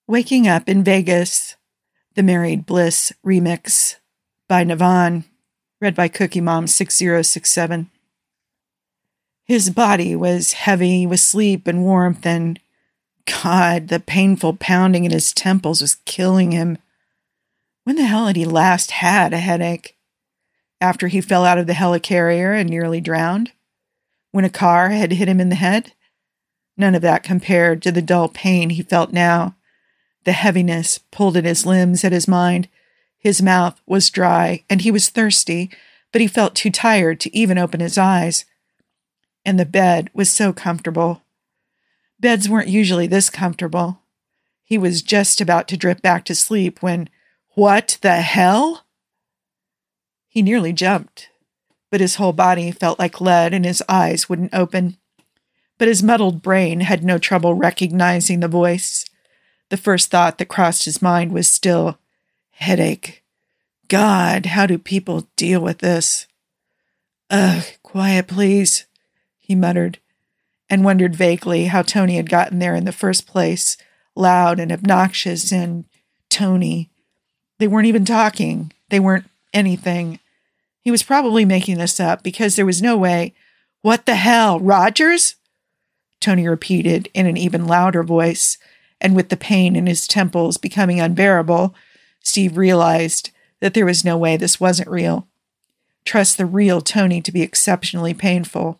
Waking Up in Vegas, the Married Bliss remix by Navon, read by Cookie Mom 6067. His body was heavy with sleep and warmth, and God, the painful pounding in his temples was killing him. When the hell had he last had a headache? After he fell out of the helicarrier and nearly drowned? When a car had hit him in the head? None of that compared to the dull pain he felt now. The heaviness pulled at his limbs, at his mind. His mouth was dry, and he was thirsty, but he felt too tired to even open his eyes. And the bed was so comfortable. Beds weren't usually this comfortable. He was just about to drift back to sleep when, what the hell? He nearly jumped, but his whole body felt like lead and his eyes wouldn't open. But his muddled brain had no trouble recognizing the voice. The first thought that crossed his mind was still, headache. God, how do people deal with this? Ugh, quiet, please, he muttered, and wondered vaguely how Tony had gotten there in the first place, loud and obnoxious, and Tony. They weren't even talking. They weren't anything. He was probably making this up because there was no way. What the hell, Rogers? Tony repeated in an even louder voice, and with the pain in his temples becoming unbearable, Steve realized that there was no way this wasn't real. Trust the real Tony to be exceptionally painful.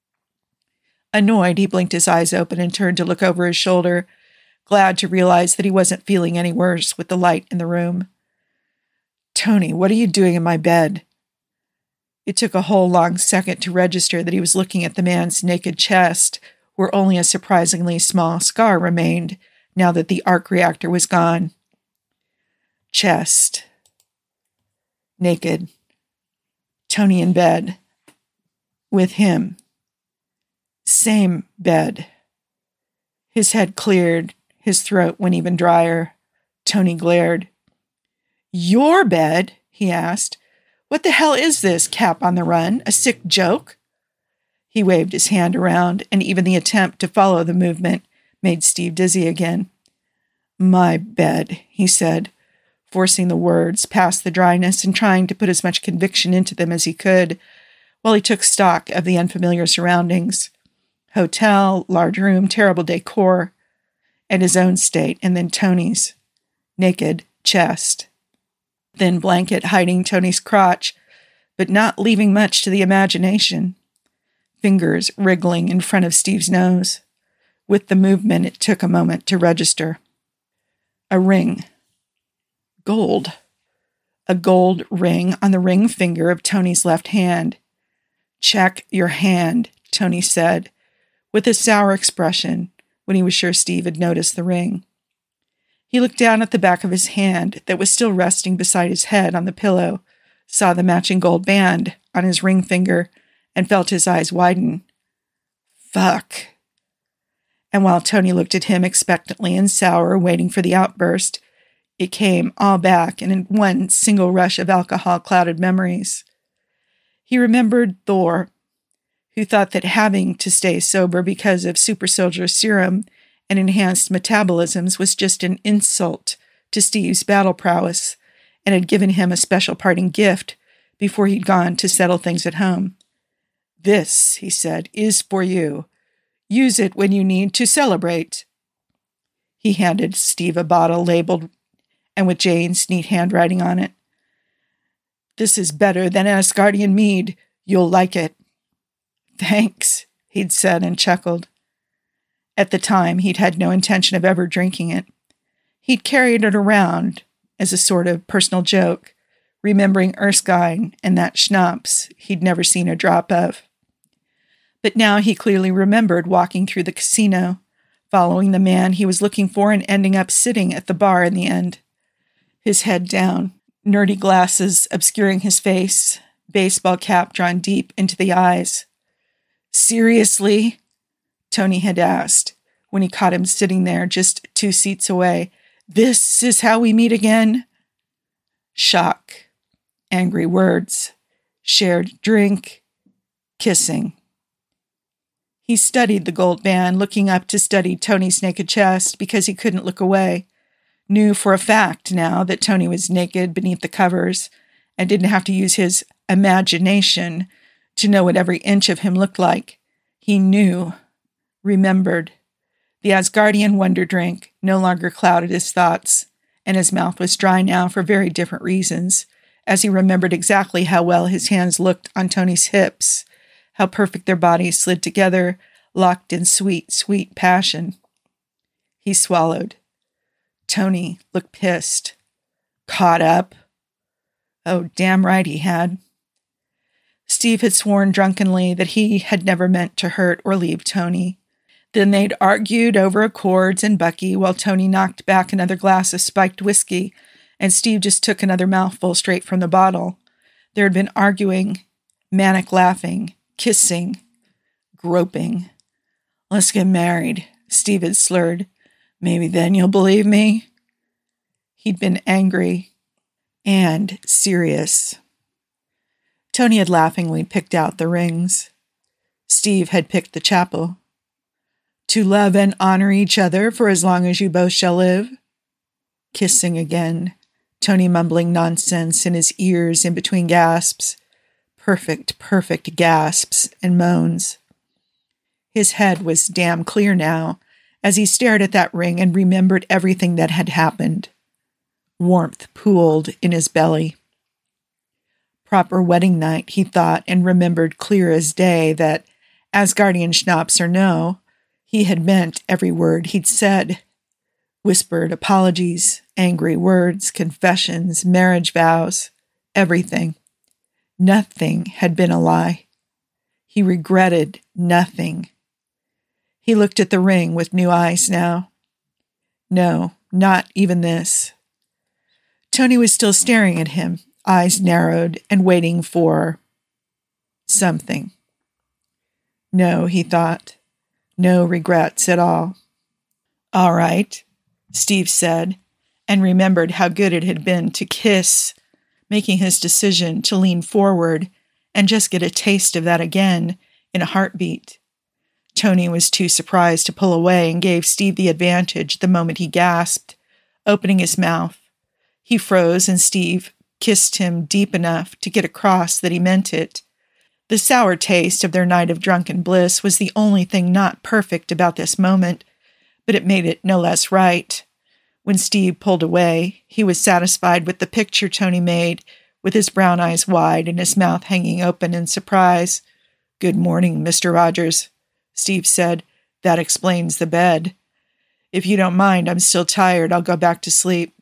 Annoyed, he blinked his eyes open and turned to look over his shoulder, glad to realize that he wasn't feeling any worse with the light in the room. Tony, what are you doing in my bed? It took a whole long second to register that he was looking at the man's naked chest, where only a surprisingly small scar remained, now that the arc reactor was gone. Chest. Naked. Tony in bed. With him. Same bed. His head cleared. His throat went even drier. Tony glared. Your bed? He asked. What the hell is this, Cap on the Run? A sick joke? He waved his hand around, and even the attempt to follow the movement made Steve dizzy again. My bed, he said, forcing the words past the dryness and trying to put as much conviction into them as he could, while he took stock of the unfamiliar surroundings. Hotel, large room, terrible decor, and his own state, and then Tony's. Naked chest. Thin blanket hiding Tony's crotch, but not leaving much to the imagination. Fingers wriggling in front of Steve's nose. With the movement, it took a moment to register. A ring. Gold. A gold ring on the ring finger of Tony's left hand. Check your hand, Tony said, with a sour expression when he was sure Steve had noticed the ring. He looked down at the back of his hand that was still resting beside his head on the pillow, saw the matching gold band on his ring finger, and felt his eyes widen. Fuck. And while Tony looked at him expectantly and sour, waiting for the outburst, it came all back in one single rush of alcohol-clouded memories. He remembered Thor, who thought that having to stay sober because of super soldier serum and enhanced metabolisms was just an insult to Steve's battle prowess, and had given him a special parting gift before he'd gone to settle things at home. This, he said, is for you. Use it when you need to celebrate. He handed Steve a bottle labeled and with Jane's neat handwriting on it. This is better than Asgardian mead. You'll like it. Thanks, he'd said and chuckled. At the time, he'd had no intention of ever drinking it. He'd carried it around as a sort of personal joke, remembering Erskine and that schnapps he'd never seen a drop of. But now he clearly remembered walking through the casino, following the man he was looking for and ending up sitting at the bar in the end. His head down, nerdy glasses obscuring his face, baseball cap drawn deep into the eyes. Seriously? Tony had asked when he caught him sitting there just 2 seats away. This is how we meet again? Shock. Angry words. Shared drink. Kissing. He studied the gold band, looking up to study Tony's naked chest because he couldn't look away. knew for a fact now that Tony was naked beneath the covers and didn't have to use his imagination to know what every inch of him looked like. He knew, remembered. The Asgardian wonder drink no longer clouded his thoughts, and his mouth was dry now for very different reasons, as he remembered exactly how well his hands looked on Tony's hips, how perfect their bodies slid together, locked in sweet, sweet passion. He swallowed. Tony looked pissed. Caught up? Oh, damn right he had. Steve had sworn drunkenly that he had never meant to hurt or leave Tony. Then they'd argued over accords and Bucky while Tony knocked back another glass of spiked whiskey, and Steve just took another mouthful straight from the bottle. There had been arguing, manic laughing, kissing, groping. "Let's get married," Steve had slurred. "Maybe then you'll believe me." He'd been angry and serious. Tony had laughingly picked out the rings. Steve had picked the chapel. "To love and honor each other for as long as you both shall live." Kissing again, Tony mumbling nonsense in his ears in between gasps. Perfect, perfect gasps and moans. His head was damn clear now as he stared at that ring and remembered everything that had happened. Warmth pooled in his belly. Proper wedding night, he thought, and remembered clear as day that, Asgardian schnapps or no, he had meant every word he'd said. Whispered apologies, angry words, confessions, marriage vows, everything. Nothing had been a lie. He regretted nothing. He looked at the ring with new eyes now. No, not even this. Tony was still staring at him, eyes narrowed and waiting for something. No, he thought. No regrets at all. "All right," Steve said, and remembered how good it had been to kiss, making his decision to lean forward and just get a taste of that again in a heartbeat. Tony was too surprised to pull away and gave Steve the advantage the moment he gasped, opening his mouth. He froze and Steve kissed him deep enough to get across that he meant it. The sour taste of their night of drunken bliss was the only thing not perfect about this moment, but it made it no less right. When Steve pulled away, he was satisfied with the picture Tony made, with his brown eyes wide and his mouth hanging open in surprise. "Good morning, Mr. Rogers," Steve said. "That explains the bed. If you don't mind, I'm still tired. I'll go back to sleep."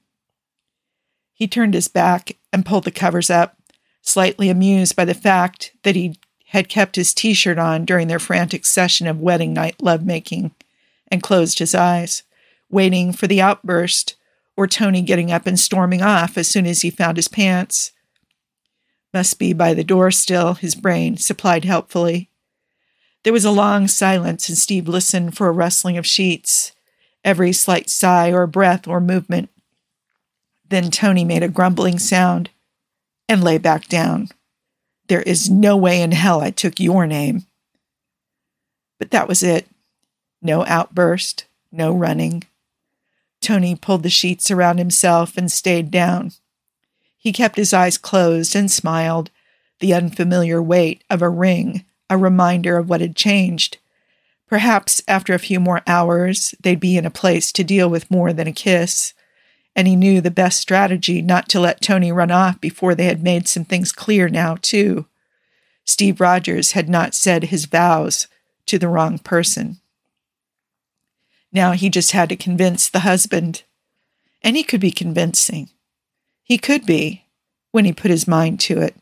He turned his back and pulled the covers up, slightly amused by the fact that he had kept his T-shirt on during their frantic session of wedding night lovemaking, and closed his eyes, waiting for the outburst, or Tony getting up and storming off as soon as he found his pants. "Must be by the door still," his brain supplied helpfully. There was a long silence, and Steve listened for a rustling of sheets, every slight sigh or breath or movement. Then Tony made a grumbling sound and lay back down. "There is no way in hell I took your name." But that was it. No outburst, no running. Tony pulled the sheets around himself and stayed down. He kept his eyes closed and smiled, the unfamiliar weight of a ring, a reminder of what had changed. Perhaps after a few more hours, they'd be in a place to deal with more than a kiss. And he knew the best strategy not to let Tony run off before they had made some things clear now, too. Steve Rogers had not said his vows to the wrong person. Now he just had to convince the husband. And he could be convincing. He could be, when he put his mind to it.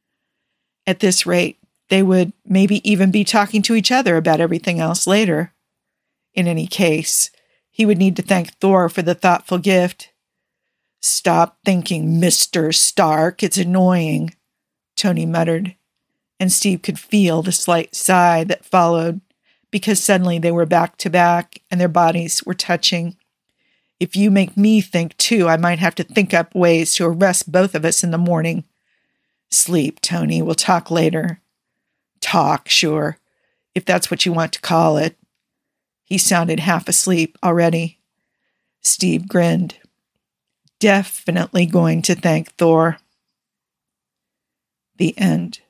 At this rate, they would maybe even be talking to each other about everything else later. In any case, he would need to thank Thor for the thoughtful gift. "Stop thinking, Mr. Stark. It's annoying," Tony muttered, and Steve could feel the slight sigh that followed, because suddenly they were back to back and their bodies were touching. "If you make me think too, I might have to think up ways to arrest both of us in the morning." "Sleep, Tony. We'll talk later." "Talk, sure, if that's what you want to call it." He sounded half asleep already. Steve grinned. definitely going to thank Thor. The end.